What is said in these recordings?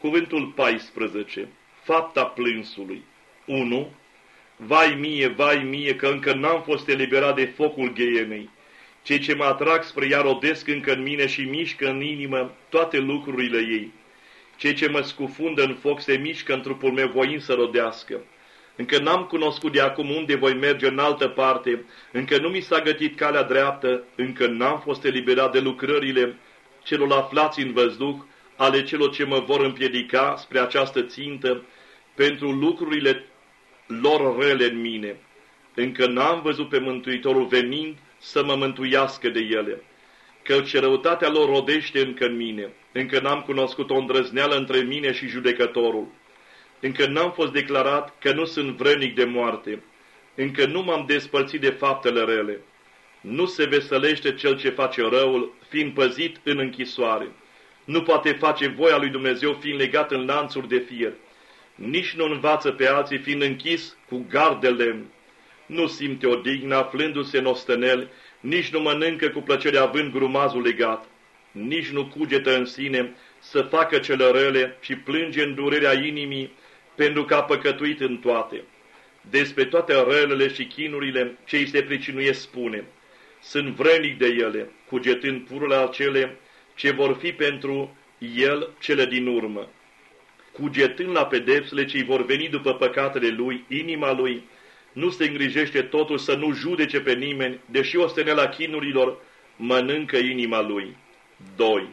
Cuvântul 14. Fapta plânsului. 1. Vai mie, că încă n-am fost eliberat de focul gheienei. Cei ce mă atrag spre ea rodesc încă în mine și mișcă în inimă toate lucrurile ei. Cei ce mă scufundă în foc se mișcă în trupul meu voind să rodească. Încă n-am cunoscut de acum unde voi merge în altă parte, încă nu mi s-a gătit calea dreaptă, încă n-am fost eliberat de lucrările celor aflați în văzduh, ale celor ce mă vor împiedica spre această țintă, pentru lucrurile lor rele în mine. Încă n-am văzut pe Mântuitorul venind să mă mântuiască de ele, căci răutatea lor rodește încă în mine. Încă n-am cunoscut o îndrăzneală între mine și judecătorul. Încă n-am fost declarat că nu sunt vrednic de moarte. Încă nu m-am despărțit de faptele rele. Nu se veselește cel ce face răul, fiind păzit în închisoare. Nu poate face voia lui Dumnezeu, fiind legat în lanțuri de fier. Nici nu învață pe alții, fiind închis cu gard de lemn. Nu simte odihnă, aflându-se în ostenel, nici nu mănâncă cu plăcere având grumazul legat. Nici nu cugetă în sine să facă cele rele și plânge în durerea inimii, pentru că a păcătuit în toate. Despre toate relele și chinurile ce îi se pricinuiesc spune: sunt vrednic de ele, cugetând pururile acele ce vor fi pentru el cele din urmă. Cugetând la pedepsele ce îi vor veni după păcatele lui, inima lui nu se îngrijește totul să nu judece pe nimeni, deși ostenela chinurilor mănâncă inima lui. 2.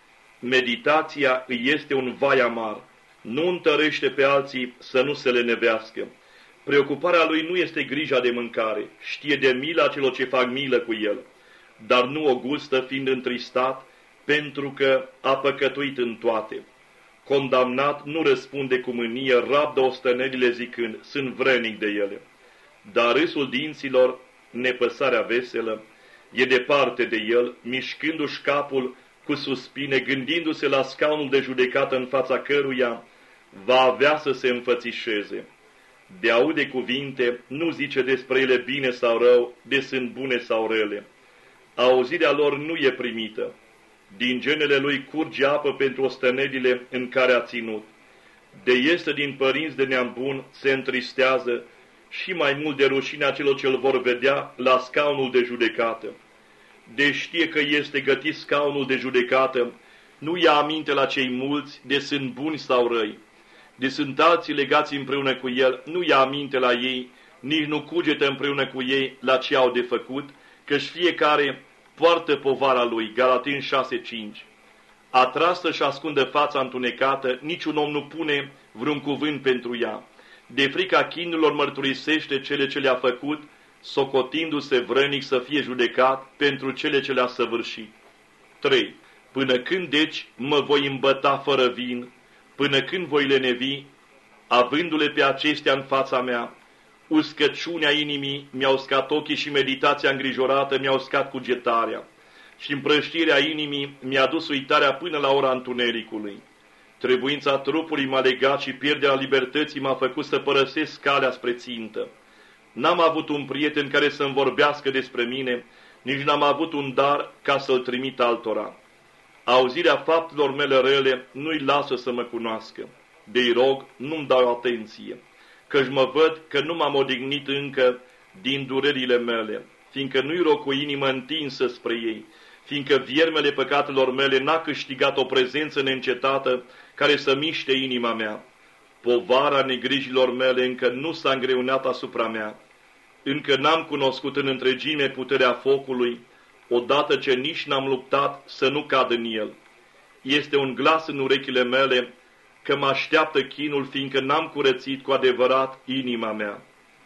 Meditația îi este un vai amar. Nu întărește pe alții să nu se lenevească. Preocuparea lui nu este grija de mâncare, știe de mila celor ce fac milă cu el, dar nu o gustă fiind întristat, pentru că a păcătuit în toate. Condamnat nu răspunde cu mânie, rabdă ostenelile zicând: sunt vrednic de ele. Dar râsul dinților, nepăsarea veselă, e departe de el, mișcându-și capul cu suspine, gândindu-se la scaunul de judecată în fața căruia va avea să se înfățișeze. De aude cuvinte, nu zice despre ele bine sau rău, de sunt bune sau rele. Auzirea lor nu e primită. Din genele lui curge apă pentru ostenelile în care a ținut. De este din părinți de neam bun, se întristează și mai mult de rușinea celor ce îl vor vedea la scaunul de judecată. De știe că este gătit scaunul de judecată, nu ia aminte la cei mulți, de sunt buni sau răi. De sunt alții legați împreună cu el, nu ia aminte la ei, nici nu cugetă împreună cu ei la ce au de făcut, căci fiecare poartă povara lui. Galateni 6:5. Atrasă și ascundă fața întunecată, niciun om nu pune vreun cuvânt pentru ea. De frica chinurilor mărturisește cele ce le-a făcut, socotindu-se vrănic să fie judecat pentru cele ce le-a săvârșit. 3. Până când deci mă voi îmbăta fără vin, până când voi lenevi, avându-le pe acestea în fața mea? Uscăciunea inimii mi-a uscat ochii și meditația îngrijorată mi-a uscat cugetarea. Și împrăștirea inimii mi-a dus uitarea până la ora întunericului. Trebuința trupului m-a legat și pierderea libertății m-a făcut să părăsesc calea spre țintă. N-am avut un prieten care să-mi vorbească despre mine, nici n-am avut un dar ca să-l trimit altora. Auzirea faptelor mele rele nu-i lasă să mă cunoască. De-i rog, nu-mi dau atenție, căci mă văd că nu m-am odihnit încă din durerile mele, fiindcă nu-i rog cu inimă întinsă spre ei, fiindcă viermele păcatelor mele n-a câștigat o prezență neîncetată care să miște inima mea. Povara negrijilor mele încă nu s-a îngreunat asupra mea. Încă n-am cunoscut în întregime puterea focului, odată ce nici n-am luptat să nu cad în el. Este un glas în urechile mele că mă așteaptă chinul, fiindcă n-am curățit cu adevărat inima mea.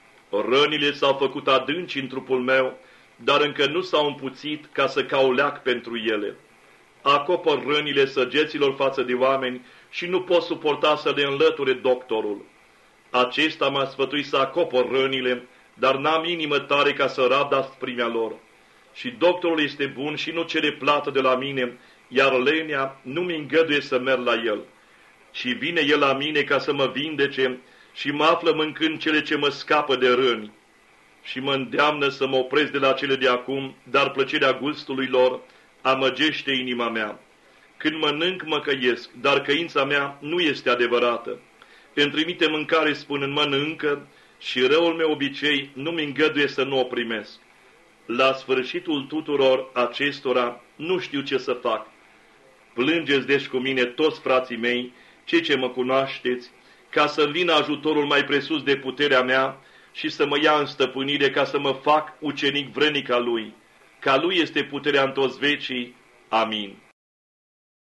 Rănile s-au făcut adânci în trupul meu, dar încă nu s-au împuțit ca să cau leac pentru ele. Acopăr rănile săgeților față de oameni și nu pot suporta să le înlăture doctorul. Acesta m-a sfătuit să acopăr rănile, dar n-am inimă tare ca să rabd asprimea lor. Și doctorul este bun și nu cere plată de la mine, iar lenea nu mi îngăduie să merg la el. Și vine el la mine ca să mă vindece și mă află mâncând cele ce mă scapă de răni. Și mă îndeamnă să mă opresc de la cele de acum, dar plăcerea gustului lor amăgește inima mea. Când mănânc, mă căiesc, dar căința mea nu este adevărată. Îmi trimite mâncare spunând mănâncă și răul meu obicei nu-mi îngăduie să nu o primesc. La sfârșitul tuturor acestora nu știu ce să fac. Plângeți deci cu mine toți frații mei, cei ce mă cunoașteți, ca să-mi vină ajutorul mai presus de puterea mea și să mă ia în stăpânire ca să mă fac ucenic vrănic al lui. Ca lui este puterea în toți vecii. Amin.